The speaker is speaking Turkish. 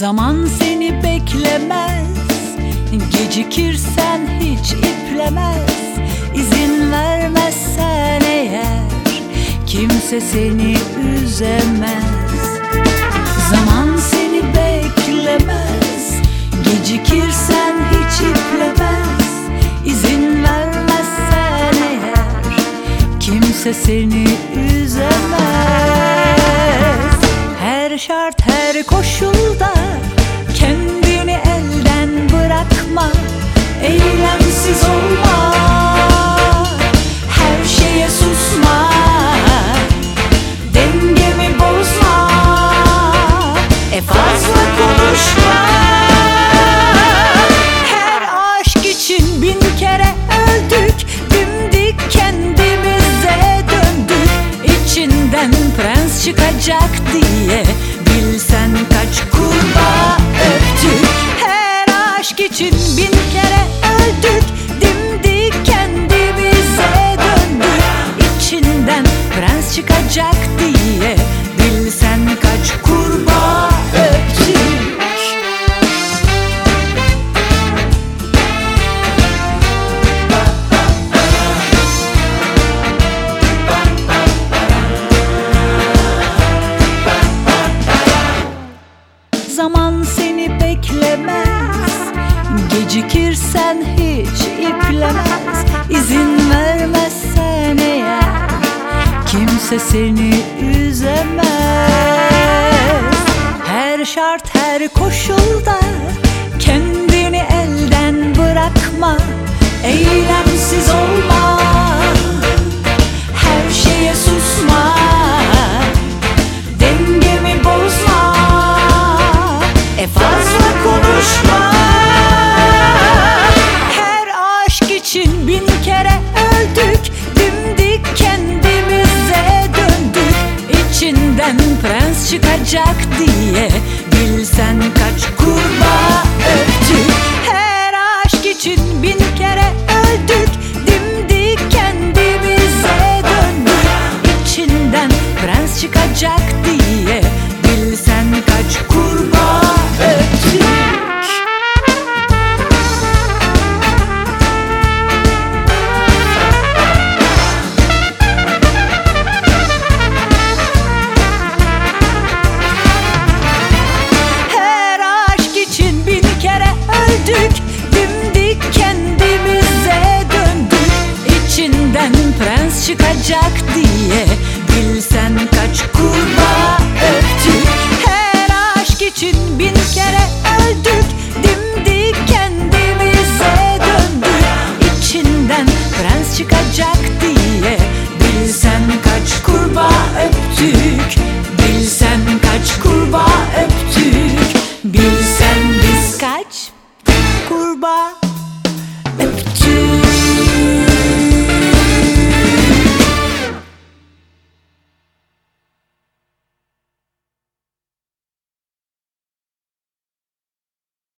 Zaman seni beklemez, gecikirsen hiç iplemez. İzin vermezsen eğer kimse seni üzemez. Zaman seni beklemez, gecikirsen hiç iplemez. İzin vermezsen eğer kimse seni üzemez. Her şart, her koşulda kendini elden bırakma. Eylemsiz olma, her şeye susma, dengemi bozma, fazla konuşma. Her aşk için bin kere öldük, dimdik kendimize döndük. İçinden prens çıkacak diye bilsen kaç kurbağa öptük. Her aşk için bin kere öldük, dimdik kendimize döndük. İçinden prens çıkacak diye bilsen kaç kurbağa öptük. Zaman seni beklemez, gecikirsen hiç iplemez. İzin vermezsen eğer kimse seni üzemez. Her şart, her koşulda kendini elden bırakma. Eylemsiz olma, her şeye susma, dengemi bozma, fazla konuşma. Her aşk için bin kere öldük, dimdik kendimize döndük. İçinden prens çıkacak diye bilsen kaç kurbağa öptük. Her aşk için bin kere öldük, dimdik kendimize döndük. İçinden prens çıkacak diye bilsen kaç kurbağa öptük. Her aşk için bin kere öldük, dimdik kendimize döndük. İçinden prens çıkacak diye bilsen kaç kurbağa